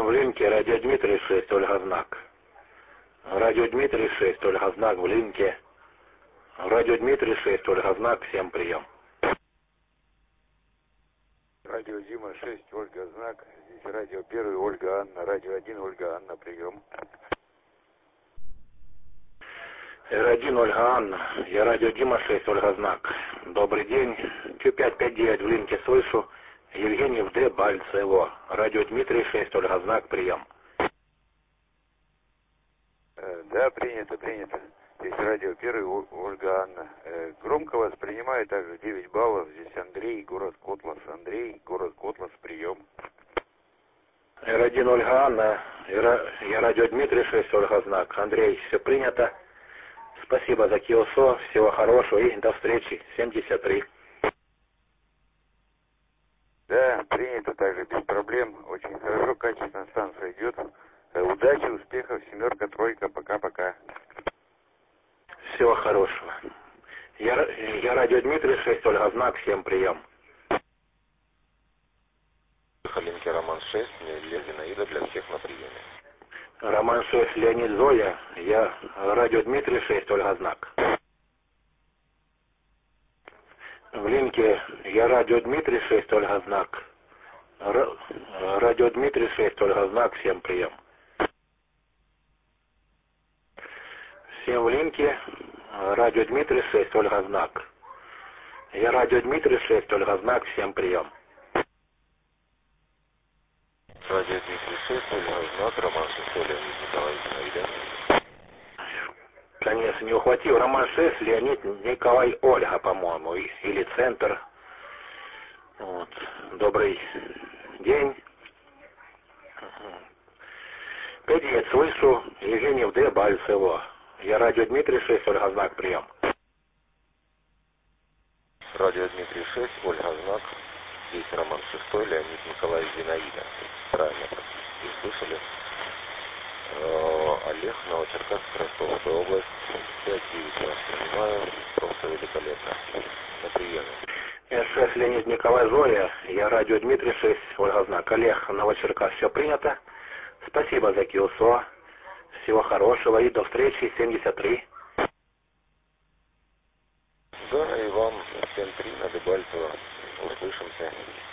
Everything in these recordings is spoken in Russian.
в линке радио Дмитрий 6, Ольга Знак. Радио Дмитрий 6, Ольга Знак в линке. Радио Дмитрий 6, Ольга Знак, всем прием. Радио Дима 6, Ольга Знак. Здесь радио 1, Ольга Анна. Радио 1, Ольга Анна, прием. Р1, Ольга Анна. Я радио Дима 6, Ольга Знак. Добрый день. Q559 в линке слышу. Евгений ВД, Бальцево. Радио Дмитрий 6, Ольга Знак, прием. Да, принято. Здесь радио 1, Ольга Анна. Громко вас принимает, также 9 баллов. Здесь Андрей, город Котлас. Андрей, город Котлас, прием. Р1, Ольга Анна. Я радио Дмитрий 6, Ольга Знак. Андрей, все принято. Спасибо за КИОСО. Всего хорошего и до встречи. 73. Да, принято также, без проблем. Очень хорошо, качественно станция идет. Удачи, успехов, 7, 3, пока-пока. Всего хорошего. Я радио Дмитрий 6, Ольга Знак, всем прием. Халинки Роман 6, Лезина Ида, для всех на приеме. Роман 6, Леонид Зоя. Я радио Дмитрий 6, Ольга Знак. В линке я радио Дмитрий 6, Ольга Знак. Радио Дмитрий 6, Ольга Знак, всем прием. Всем в линке радио Дмитрий 6, Ольга Знак. Я радио Дмитрий 6, Ольга Знак, всем прием. Радио Дмитрий 6, Ольга Знак, Роман 6, Леонид Николаевич Наида. Конечно, не ухватил. Роман 6, Леонид Николай Ольга, по-моему, или Центр. Вот. Добрый день. 5 слышу. Евгений ВД, Бальцево. Я радио Дмитрий 6, Ольга Знак, прием. Радио Дмитрий 6, Ольга Знак. Здесь Роман 6, Леонид Николаевич Зинаида. Правильно практически услышали. Олег, Новочеркасск, Ростовская область. 5-9 вас принимаю. Просто великолепно. На приеме. СС Леонид Николай Зоя. Я радио Дмитрий 6, Ольга Знак. Олег, Новочеркасск, все принято. Спасибо за КИОСО. Всего хорошего и до встречи. 73. Да, и вам 7-3 на Дебальцево. Услышимся.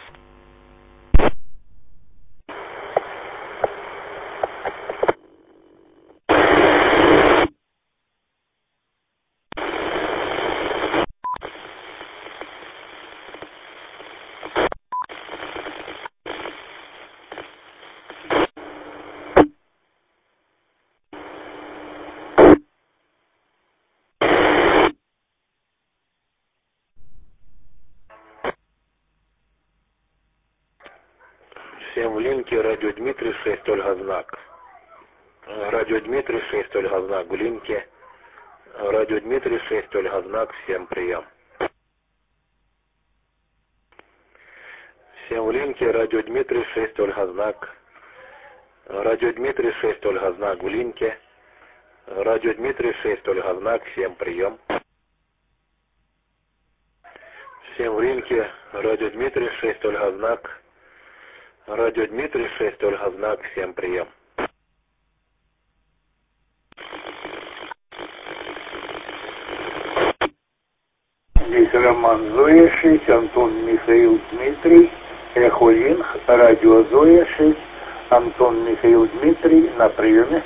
Всем в линке радио Дмитрий 6, Ольга Знак. Радио Дмитрий 6, Ольга Знак в линке. Радио Дмитрий 6, Ольга Знак, всем прием. Всем в линке радио Дмитрий 6, Ольга Знак. Радио Дмитрий 6, Ольга Знак в линке. Радио Дмитрий 6, Ольга Знак, всем прием. Всем в линке радио Дмитрий 6, Ольга Знак. Радио Дмитрий 6, Ольга Знак, всем прием. Здесь Роман Зоя 6, Антон Михаил Дмитрий, Эхолинг, радио Зоя 6, Антон Михаил Дмитрий, на приеме.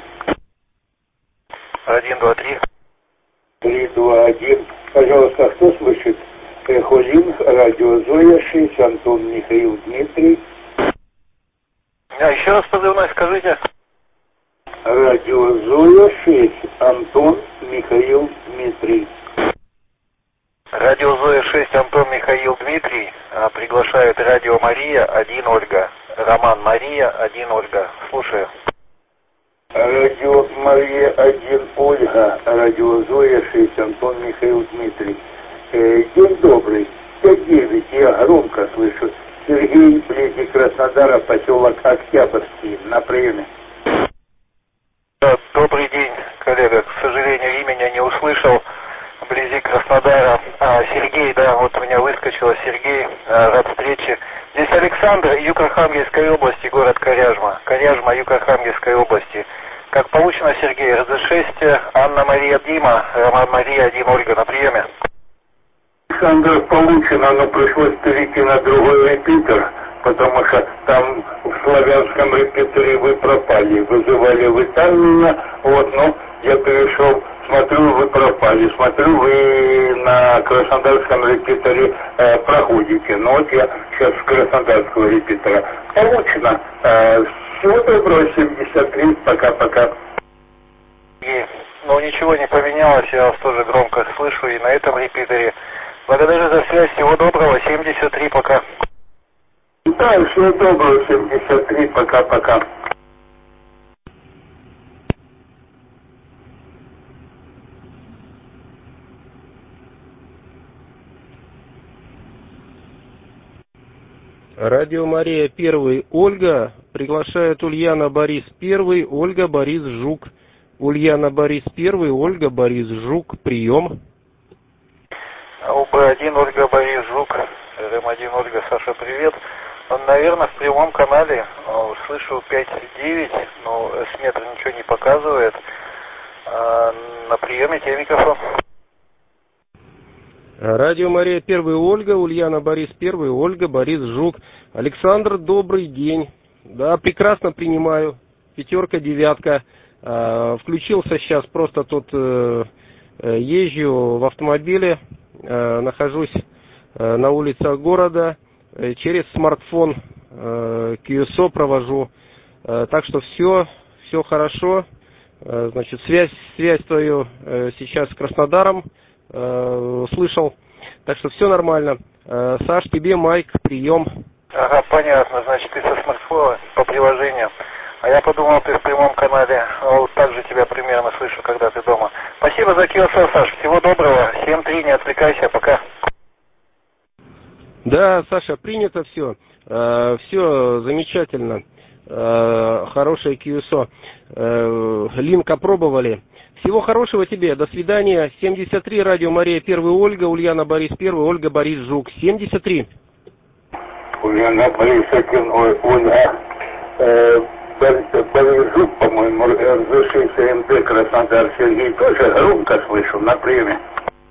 1, 2, 3. 3, 2, 1. Пожалуйста, кто слышит? Эхолинг, радио Зоя 6, Антон Михаил Дмитрий. Еще раз позывной скажите. Радио Зоя 6, Антон Михаил Дмитрий. Радио Зоя 6, Антон Михаил Дмитрий. Приглашает радио Мария 1, Ольга. Роман Мария 1, Ольга. Слушаю. Радио Мария 1, Ольга. Радио Зоя 6, Антон Михаил Дмитрий. День добрый. 5-9, я громко слышу. Сергей, близ Краснодара, поселок Октябрьский, на приеме. Добрый день, коллега. К сожалению, имени не услышал. вблизи Краснодара. Сергей, да, вот у меня выскочило, Сергей, рад встрече. Здесь Александр, юг Архангельской области, город Коряжма. Коряжма, юг Архангельской области. Как получено, Сергей, РЗ-6, Анна Мария Дима, Роман Мария 1 Ольга на приеме. Александр, получено, но пришлось перейти на другой репитер, потому что там в славянском репитере вы пропали. Вызывали вы там меня, вот, но я перешел, смотрю, вы пропали. Смотрю, вы на краснодарском репитере проходите. Но вот я сейчас с краснодарского репитера. Получено. Всего доброго, 73, пока-пока. Ну, ничего не поменялось, я вас тоже громко слышу и на этом репитере. Благодарю за связь, всего доброго, 73, пока. Да, всего доброго, 73, пока-пока. Радио Мария 1, Ольга, приглашает Ульяна Борис 1, Ольга Борис Жук. Ульяна Борис 1, Ольга Борис Жук, прием. УБ-1, Ольга Борис Жук, РМ-1, Ольга, Саша, привет. Наверное, в прямом канале, слышу 5-9, но с-метра ничего не показывает. На приеме тебе микрофон. Радио Мария 1, Ольга, Ульяна Борис 1, Ольга Борис Жук. Александр, добрый день. Да, прекрасно принимаю. 5, 9. Включился сейчас, просто тут езжу в автомобиле, нахожусь на улицах города, через смартфон QSO провожу. Так что все хорошо. Значит, связь твою сейчас с Краснодаром слышал. Так что все нормально. Саш, тебе майк, прием. Ага, понятно. Значит, ты со смартфона по приложению. А я подумал, ты в прямом канале. Вот так же тебя примерно слышу, когда ты дома. Спасибо за QSO, Саш. Всего доброго. 7-3, не отвлекайся. Пока. Да, Саша, принято все. Все замечательно. Хорошее QSO. Линк опробовали. Всего хорошего тебе. До свидания. 73, Радио Мария 1, Ольга, Ульяна Борис 1, Ольга Борис Жук. 73. Ульяна Борис 1, Ольга. Борис Жук, по-моему, РЗ-6 МД Краснодар, Сергей. Тоже громко слышу на приеме.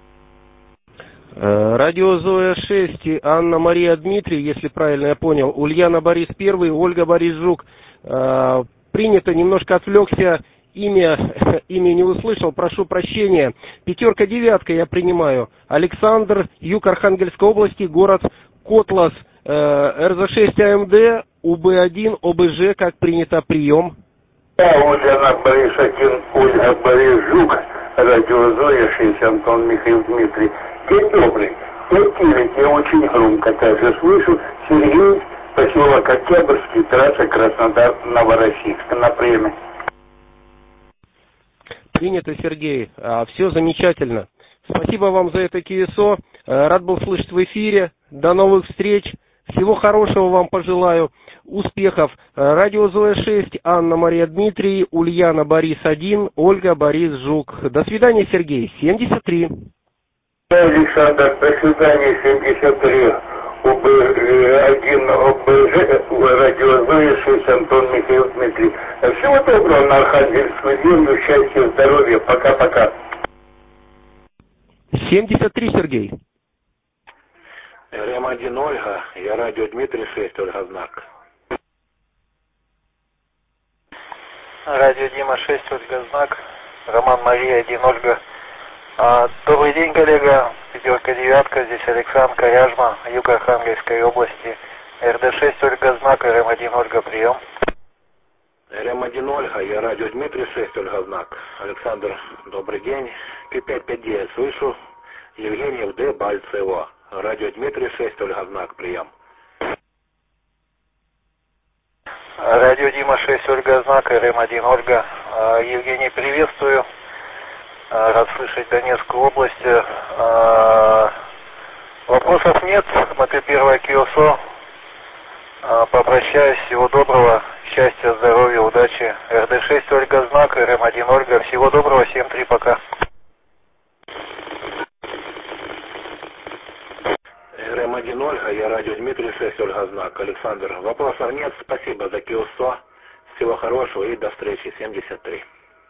Радио Зоя 6, Анна Мария Дмитрий, если правильно я понял. Ульяна Борис 1, Ольга Борис Жук. Принято, немножко отвлекся. Имя не услышал, прошу прощения. 5, 9 я принимаю. Александр, юг Архангельской области, город Котлас. РЗ-6 АМД, УБ-1, ОБЖ, как принято, прием. Да, Ульяна Борис 1, Ольга Борис Жук, радио Зоя 6, Антон Михаил Дмитрий. День добрый. 5-9, я очень громко также слышу. Сергей, поселок Октябрьский, трасса Краснодар-Новороссийск, на приеме. Принято, Сергей. Все замечательно. Спасибо вам за это QSO. Рад был слышать в эфире. До новых встреч. Всего хорошего вам пожелаю. Успехов. Радио Зоя 6, Анна Мария Дмитрий, Ульяна Борис 1, Ольга Борис Жук. До свидания, Сергей. 73. Александр, до свидания, 73. УБ-1, ОБЖ, радио Зоя 6, Антон Михаил Дмитрий. Всего доброго на Архангельскую землю, счастья, здоровья. Пока-пока. 73, Сергей. РМ-1 Ольга, я радио Дмитрий 6, Ольга знак. Радио Дима 6, Ольга знак. Роман Мария 1, Ольга. Добрый день, коллега. 5, 9, здесь Александр, Коряжма, юг Архангельской области. РД-6, Ольга знак, РМ-1 Ольга, прием. РМ-1 Ольга, я радио Дмитрий 6, Ольга знак. Александр, добрый день. Q559, слышу. Евгений ВД, Бальцево. Радио Дмитрий 6, Ольга знак, прием. Радио Дима 6, Ольга знак, РМ-1 Ольга. Евгений, приветствую. Рад слышать Донецкую область. Вопросов нет. Смотрю первое QSO. Попрощаюсь. Всего доброго. Счастья, здоровья, удачи. РД-6 Ольга знак, РМ-1 Ольга. Всего доброго. 7-3, пока. 1 Ольга, я радио Дмитрий, 6 Ольга Знак. Александр, вопросов нет, спасибо за Q100. Всего хорошего и до встречи, 73.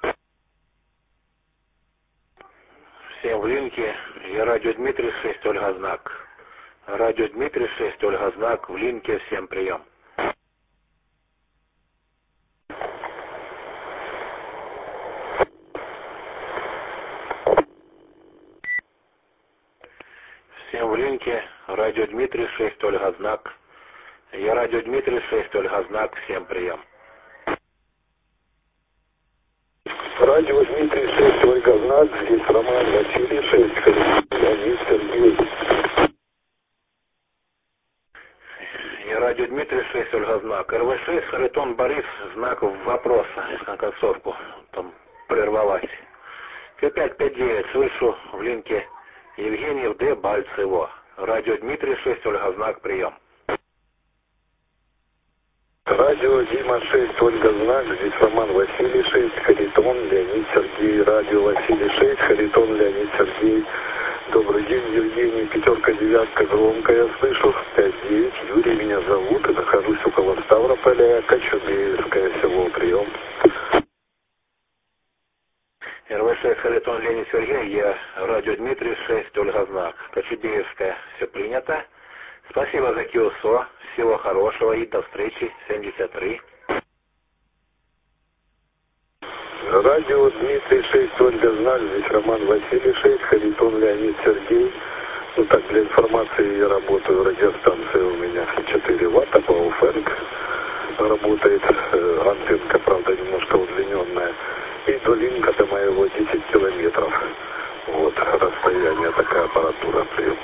Всем в линке, я радио Дмитрий, 6 Ольга Знак. Радио Дмитрий, 6 Ольга Знак, в линке, всем прием. Всем в линке, радио Дмитрий, 6 Ольга Знак. Я радио Дмитрий, 6 Ольга Знак, всем прием. Радио Дмитрий, 6 Ольга Знак, здесь Роман Василий, 6 Леонид Сергей. Я радио Дмитрий, 6 Ольга Знак. РВ6, Харитон Борис, знак вопроса на концовку, там прервалась. Q559, слышу в линке Евгений Д. Бальцево. Радио Дмитрий, 6 Ольга Знак, прием. Радио Дима, 6 Ольга Знак, здесь Роман Василий, 6 Харитон Леонид Сергей. Радио Василий, 6 Харитон Леонид Сергей. Добрый день, Евгений, 5-9, громко я слышу. 5-9, Юрий меня зовут, и нахожусь около Ставрополя, Кочубеевское село, прием. РВ6, Харитон Леонид Сергей, я радио Дмитрий, 6 Ольга Знак. Кочубеевская, все принято. Спасибо за Q100, всего хорошего и до встречи, 73. Радио Дмитрий, 6 Ольга Знак, здесь Роман Василий, 6 Харитон Леонид Сергей. Ну так, для информации, я работаю, радиостанция у меня 4 ватта, Бауфенг работает, антенка, правда, немножко удлиненная. И до линка до моего 10 километров. Вот, расстояние, такая аппаратура, прием.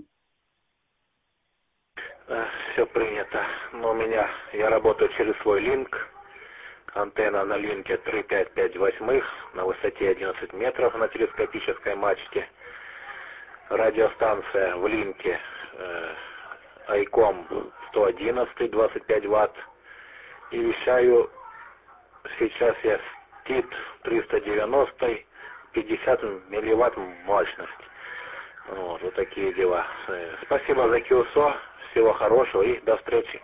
Все принято. Но у меня, я работаю через свой линк. Антенна на линке 3,558 на высоте 11 метров на телескопической мачте. Радиостанция в линке ICOM 111, 25 ватт. И вещаю сейчас я ТИТ 390, 50 милливатт мощность. Вот такие дела. Спасибо за Q100. Всего хорошего и до встречи.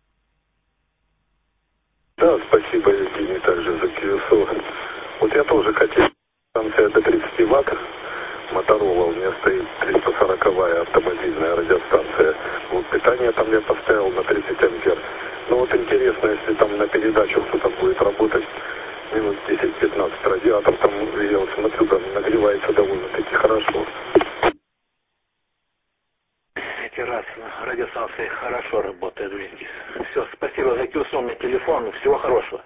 Да, спасибо, Евгений, также за Q100. Вот я тоже хотел, станция до 30 ватт, Моторола, у меня стоит 340-я автомобильная радиостанция. Вот питание там я поставил на 30 ампер. Но вот интересно, если там на передачу кто-то будет работать минут 10-15, радиатор там, я вот смотрю, там нагревается довольно-таки хорошо. Раз радиостанции хорошо работает в линке. Все, спасибо за Q100, у меня телефон, всего хорошего.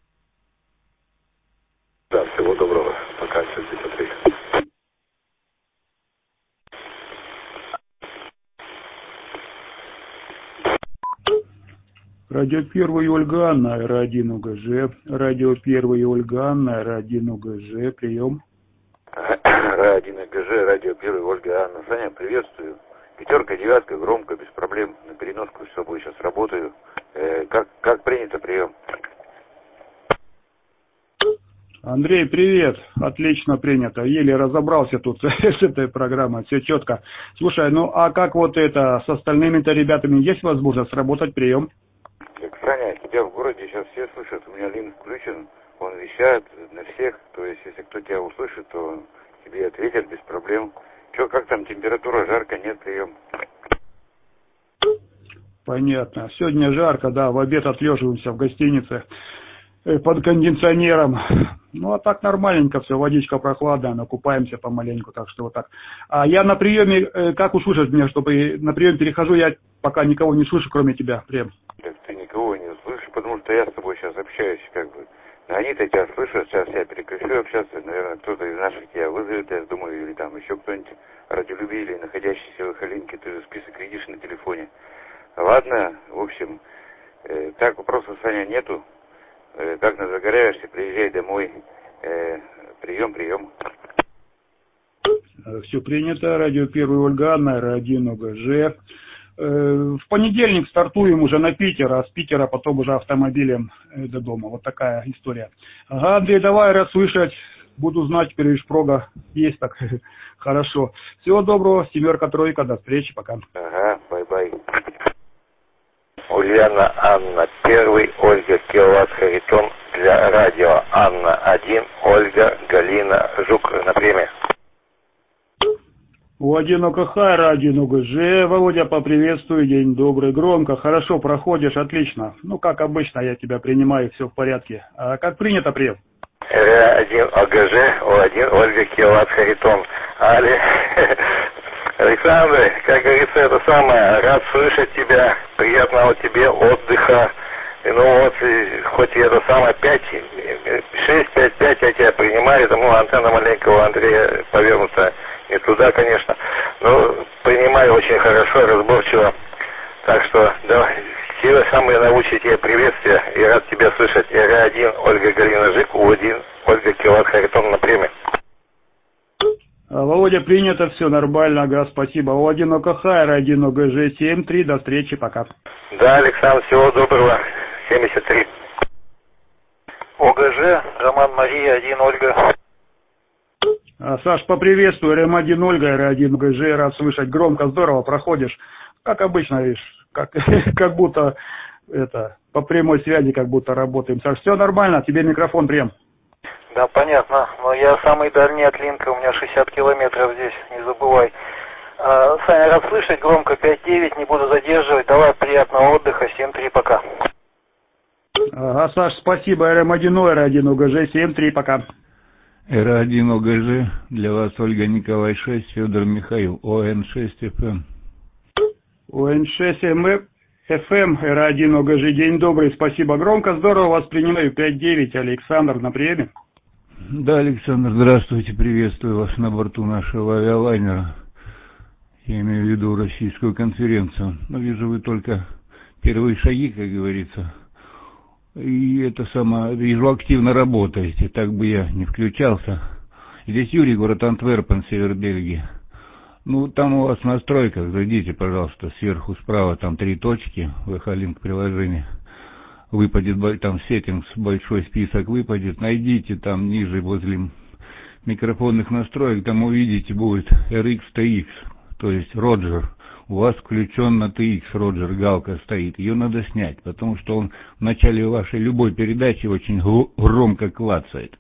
Да, всего доброго. Пока, 63. Радио 1 Ольга Анна, R1 УГЖ. Радио 1 Ольга Анна, R1 УГЖ. Прием. R1 УГЖ, радио 1 Ольга Анна. Саня, приветствую. 5-9, громко, без проблем. На переноску с собой сейчас работаю. Как принято, прием? Андрей, привет. Отлично принято. Еле разобрался тут с этой программой. Все четко. Слушай, ну а как вот это с остальными-то ребятами? Есть возможность работать? Прием. Саня, тебя в городе сейчас все слышат. У меня линк включен. Он вещает на всех. То есть, если кто тебя услышит, то тебе ответят без проблем. Че, как там температура, жарко, нет, прием? Понятно. Сегодня жарко, да, в обед отлеживаемся в гостинице под кондиционером. Ну, а так нормальненько все, водичка прохладная, накупаемся помаленьку, так что вот так. А я на приеме, как услышать меня, чтобы на прием перехожу, я пока никого не слышу, кроме тебя, прием. Так ты никого не услышишь, потому что я с тобой сейчас общаюсь, как бы. Они-то тебя слышат, сейчас я прекращу общаться, наверное, кто-то из наших тебя вызовет, я думаю, или там еще кто-нибудь радиолюбителей, находящийся в Эхолинке, ты же список видишь на телефоне. Ладно, в общем, так вопросов, Саня, нету. Как загораешься, приезжай домой. Прием. Все принято. Радио 1 Ольга Анна, R1 УГЖ. В понедельник стартуем уже на Питер, а с Питера потом уже автомобилем до дома. Вот такая история. Ага, Андрей, давай расслышать. Буду знать, теперь прога есть так. Хорошо. Всего доброго. 7-3. До встречи. Пока. Ага, бай-бай. Ульяна Анна 1, Ольга Киловатт Харитон для радио Анна 1, Ольга Галина Жук на приеме. У1 ОКХ, радио ОГЖ. Володя, поприветствую, день добрый, громко, хорошо проходишь, отлично. Ну, как обычно, я тебя принимаю, все в порядке. А как принято, прием? Р1 ОГЖ, О1 Ольга Киловатт Харитон. Александр, как говорится, это самое, рад слышать тебя, приятного тебе отдыха. Ну вот, хоть и это самое, 6-5-5 я тебя принимаю, тому антенна маленького у Андрея повернута не туда, конечно, но принимаю очень хорошо, разборчиво. Так что, давай, все самые научные тебе приветствия и рад тебя слышать. Р1 Ольга Галина Жик, У1 Ольга Киловатт Харитон на приеме. Володя, принято, все нормально, ага, спасибо. У1 ОКХ, Р1 ОГЖ 73, до встречи, пока. Да, Александр, всего доброго, 73. ОГЖ, Роман Мария, 1 Ольга. Саш, поприветствую, М1 Ольга, Р1 ОГЖ, рад слышать, громко, здорово проходишь. Как обычно, видишь, как будто это по прямой связи, как будто работаем. Саш, все нормально, тебе микрофон прием. Да, понятно, но я самый дальний от Линка, у меня 60 километров здесь, не забывай. Саня, рад слышать, громко 5-9, не буду задерживать, давай приятного отдыха, 7-3, пока. Ага, Саш, спасибо, РМ1, Р1 ОГЖ 7-3, пока. Р1 ОГЖ, для вас Ольга Николай 6, Федор Михаил, ОН6 ФМ. ОН6 ФМ, Р1 ОГЖ, день добрый, спасибо, громко, здорово вас принимаю, 5-9, Александр на приеме. Да, Александр, здравствуйте, приветствую вас на борту нашего авиалайнера. Я имею в виду российскую конференцию. Но вижу, вы только первые шаги, как говорится. И это самое, вижу, активно работаете, так бы я не включался. Здесь Юрий, город Антверпен, север Бельгии. Ну, там у вас в настройках, зайдите, пожалуйста, сверху справа, там 3 точки, VH-Link приложение. Выпадет, там settings, большой список выпадет, найдите там ниже возле микрофонных настроек, там увидите будет RX TX, то есть Роджер. У вас включен на TX Роджер, галка стоит, ее надо снять, потому что он в начале вашей любой передачи очень громко клацает.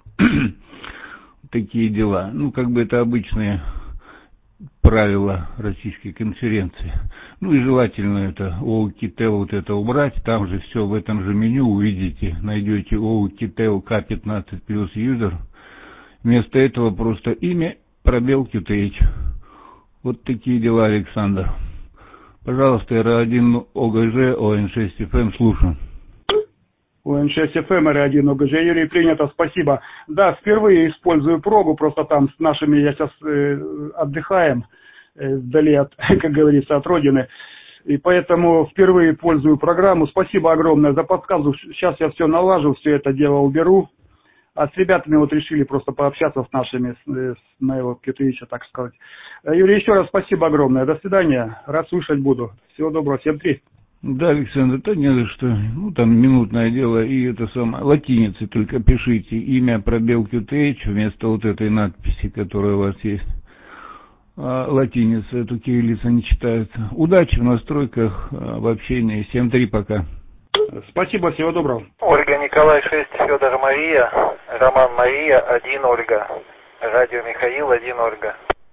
Такие дела. Ну, как бы это обычные правила российской конференции. Ну и желательно это OOKTEL вот это убрать, там же все в этом же меню увидите, найдете OOKTEL K15 плюс user. Вместо этого просто имя, пробел QTH. Вот такие дела, Александр. Пожалуйста, Р1 ОГЖ, ОН6 ФМ, слушаю. ОН6 ФМ, Р1 ОГЖ, Юрий, принято, спасибо. Да, впервые использую прогу, просто там с нашими я сейчас отдыхаем, вдали от, как говорится, от родины. И поэтому впервые пользую программу. Спасибо огромное за подсказку. Сейчас я все налажу, все это дело уберу. А с ребятами вот решили просто пообщаться с нашими, с моего QTH, так сказать. Юрий, еще раз спасибо огромное. До свидания. Рад слушать буду. Всего доброго. 7-3. Да, Александр, то не за что. Ну, там минутное дело, и это самое, латиницей только пишите. Имя, пробел QTH вместо вот этой надписи, которая у вас есть. А латиница, эту кириллица не читается. Удачи в настройках, в общении. 7-3, пока. Спасибо, всего доброго. Ольга Николай 6, Федор Мария, Роман Мария, 1 Ольга. Радио Михаил, 1 Ольга.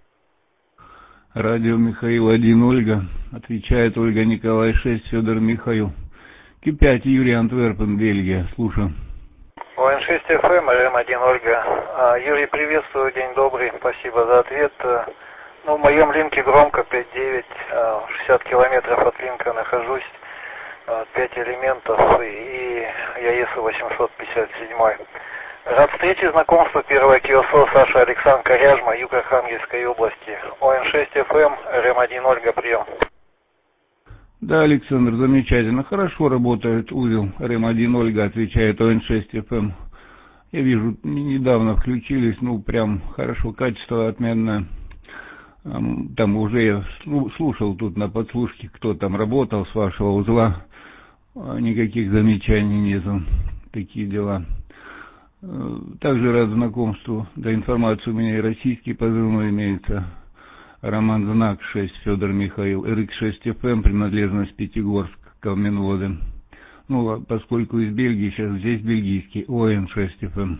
Радио Михаил, 1 Ольга. Отвечает Ольга Николай 6, Федор Михаил. Q5, Юрий, Антверпен, Бельгия. Слушаю. ОН6 ФМ, РМ1 Ольга. Юрий, приветствую, день добрый, спасибо за ответ. Ну, в моем линке громко 5-9, 60 километров от линка нахожусь. 5 элементов и я ЕСУ 857. Рад встрече, знакомству, первое КИОСО, Саша Александр Коряжма, юг Архангельской области. ОН6 ФМ, РМ1 Ольга, прием. Да, Александр, замечательно. Хорошо работает узел. РМ1 Ольга отвечает ОН6 ФМ. Я вижу, недавно включились, ну, прям хорошо, качество отменное. Там уже я слушал тут на подслушке, кто там работал с вашего узла. Никаких замечаний нету. Такие дела. Также рад знакомству. Да, информацию у меня и российский позывной имеется. Роман Знак 6, Федор Михаил. РХ6 ФМ, принадлежность Пятигорск. сказал Минводы. Ну, поскольку из Бельгии, сейчас здесь бельгийский, ОН6 FM.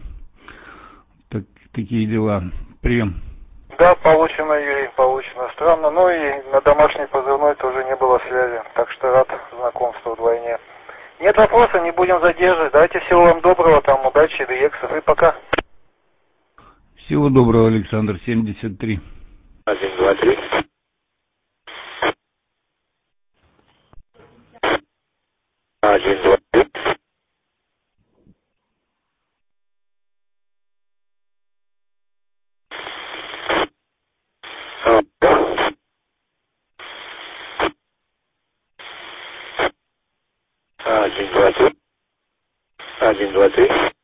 Такие дела. Прием. Да, получено, Юрий, получено. Странно, ну и на домашней позывной тоже не было связи, так что рад знакомству вдвойне. Нет вопроса, не будем задерживать. Давайте всего вам доброго, там, удачи, ДЕКСов и пока. Всего доброго, Александр, 73. 1, 2, 3. Один, два, три. Один, два, три. 1, 2, 3.